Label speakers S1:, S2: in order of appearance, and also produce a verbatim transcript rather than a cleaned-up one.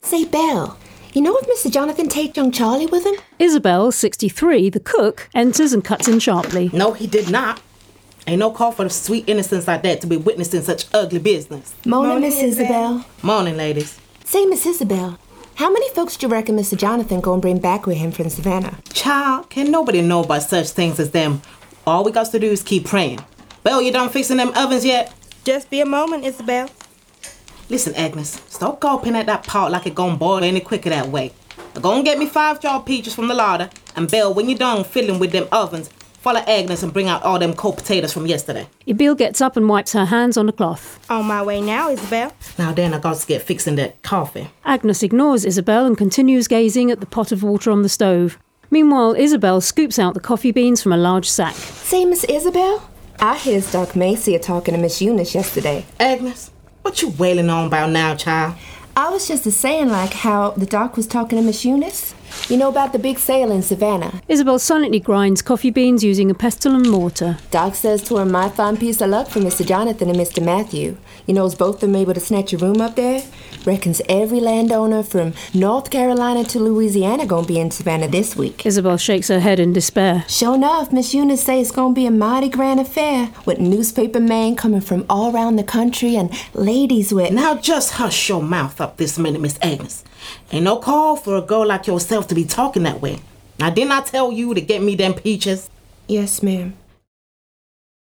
S1: Say, Belle, you know if Mister Jonathan take young Charlie with him?
S2: Isabel, sixty-three, the cook, enters and cuts in sharply.
S3: No, he did not. Ain't no call for sweet innocence like that to be witnessing such ugly business.
S1: Morning, Miss Isabel.
S3: Morning, ladies.
S1: Say, Miss Isabel, how many folks do you reckon Mister Jonathan gonna bring back with him from Savannah?
S3: Child, can nobody know about such things as them? All we got to do is keep praying. Belle, you done fixing them ovens yet?
S4: Just be a moment, Isabel.
S3: Listen, Agnes, stop gulping at that pot like it gon' boil any quicker that way. Go and get me five jar peaches from the larder, and Belle, when you're done fiddling with them ovens, follow Agnes and bring out all them cold potatoes from yesterday.
S2: Emile gets up and wipes her hands on a cloth.
S4: On my way now, Isabel.
S3: Now then, I got to get fixing that coffee.
S2: Agnes ignores Isabel and continues gazing at the pot of water on the stove. Meanwhile, Isabel scoops out the coffee beans from a large sack.
S1: Say, Miss Isabel, I heard Doc Macy talking to Miss Eunice yesterday.
S3: Agnes, what you wailing on about now, child?
S1: I was just a saying like how the doc was talking to Miss Eunice. You know about the big sale in Savannah.
S2: Isabel silently grinds coffee beans using a pestle and mortar.
S1: Doc says to her, my fine piece of luck for Mister Jonathan and Mister Matthew. You knows both of them able to snatch a room up there. Reckons every landowner from North Carolina to Louisiana gonna be in Savannah this week.
S2: Isabel shakes her head in despair.
S1: Sure enough, Miss Eunice say it's gonna be a mighty grand affair with newspaper men coming from all around the country and ladies with...
S3: Now just hush your mouth up this minute, Miss Agnes. Ain't no call for a girl like yourself to be talking that way. Now, didn't I tell you to get me them peaches?
S1: Yes, ma'am.